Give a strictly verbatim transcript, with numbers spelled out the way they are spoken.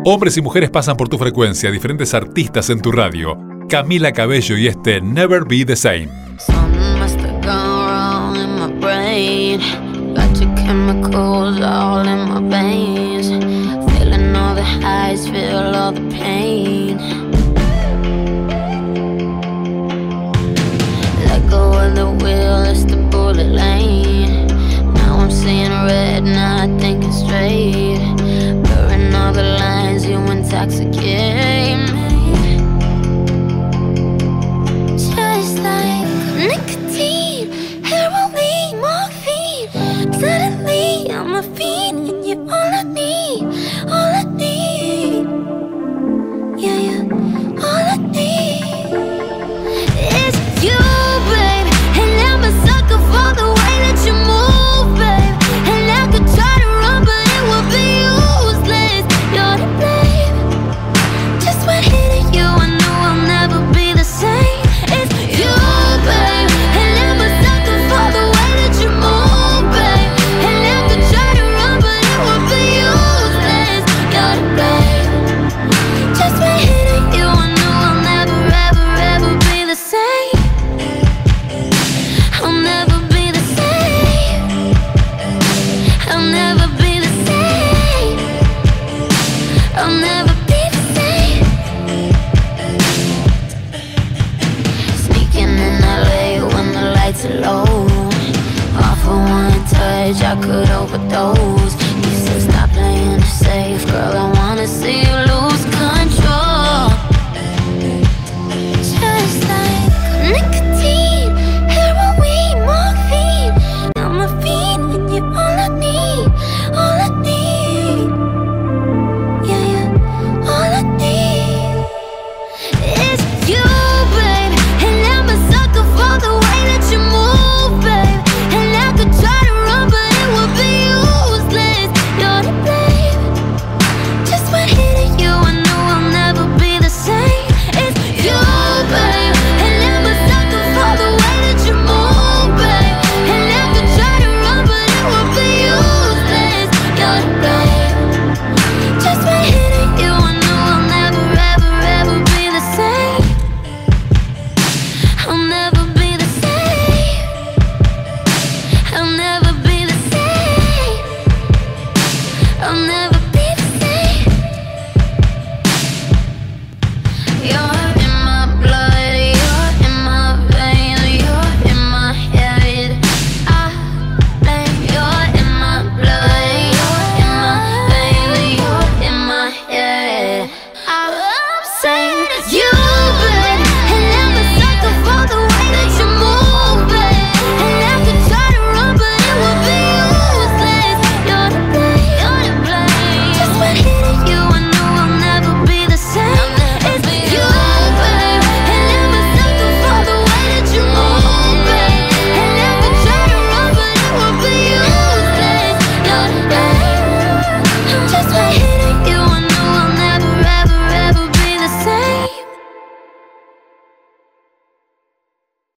Hombres y mujeres pasan por tu frecuencia, diferentes artistas en tu radio. Camila Cabello y este Never Be The Same. Something must have gone wrong in my brain. Got your chemicals all in my veins. Feeling all the highs, feel all the pain. Let go of the wheel, it's the bullet lane. Now I'm seeing red, not thinking straight. Blurring all the lines, you intoxicate me. Just like nicotine, heroin, morphine. Suddenly I'm a fiend and you're all I need, all I need. Yeah, yeah, all I need is you, babe. And I'm a sucker for the way that you move, babe. And I could try to run, but it would be useless. You're to blame. Just when hitting you, I knew I'll never be the same. It's you, babe. And I'm a sucker for the way that you move, babe. And I could try to run, but it would be useless. You're to blame. Just when hitting you, I knew I'll never, ever, ever be the same. I'll never be the same. I'll never be the same. I'll never be the same. Sneaking in L A when the lights are low. Off of one touch, I could overdose.